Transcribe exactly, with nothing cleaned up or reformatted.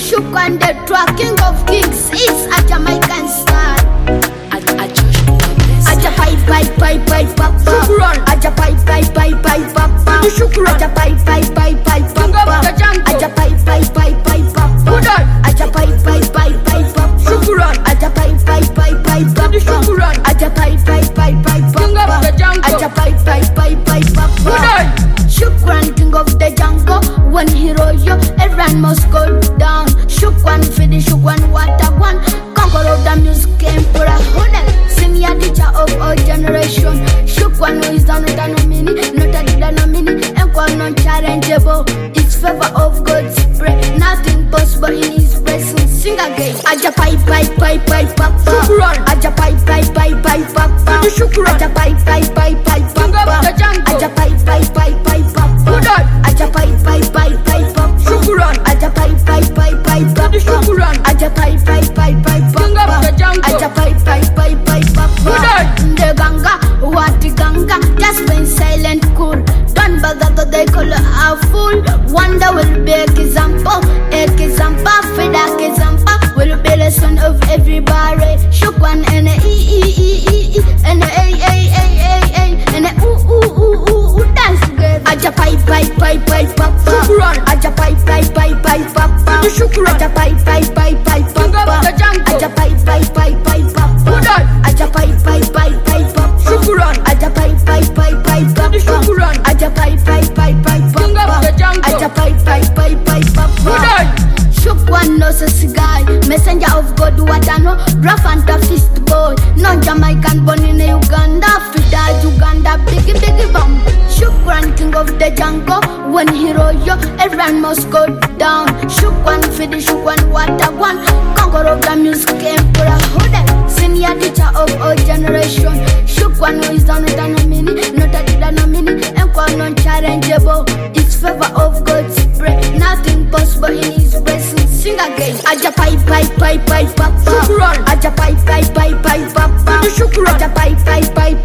Shukwan the track, king of kings, is a Jamaican style. Aja pai pai pai pai papa. Aja pai pai pai pai papa. Aja pai pai pai pai papa. Aja pai pai pai pai papa. Aja pai pai pai pai papa. Aja pai pai pai pai papa. Aja pai pai pai pai papa. Aja pai pai pai pai papa. Shukran, king of the jungle. One hero yo, everyone must go down. Shukran for the Shukran water one. Conquer of the music emperor. Senior teacher of our generation. Shukran who is down with a nomini, not a leader nomini, and one non-challengeable. It's favor of God's prayer. Nothing possible in his presence. Sing again. Aja pai pai pai pai papa. Aja pai pai pai pai papa. Aja pai pai pai pai papa. Aja pai pai pai pai papa. Aja pai pai pai pai papa. Aja pai pai pai pai papa. Aja pai pai pai pai papa. Aja pai pai pai pai papa. The ganga, what the ganga? Just been silent, cool. Don't bother that they call a fool. Wonder will be example, example, fedak example. Will be the son of everybody. Shukwan and a e e e e e and a a a a a a and a ooh ooh ooh ooh ooh dance together. Aja pai pai pai pai papa. Aja pai pai pai pai papa. Aja pai pai pai pai papa. Aja pai pai pai pai papa. Aja pai pai pai pai papa. Aja pai pai pai pai papa. Aja pai pai pai pai papa. Aja pai pai pai pai papa. Shukwan knows a guy, messenger of God, what I know. Rough and toughest boy, non Jamaican born in Uganda. Fida Uganda, biggie biggie bum. Shukran, king of the jungle. One hero yo, everyone must go down. Shukwan for the Shukwan water one. Conquer of the music emperor. Senior teacher of our generation. Shukwan who is down with a nomini, not a leader nomini, and one non-challengeable. It's favor of God's prayer. Nothing possible in his presence. Sing again. Aja pai pai pai pai papa. Aja pai pai pai pai papa. Aja pai pai pai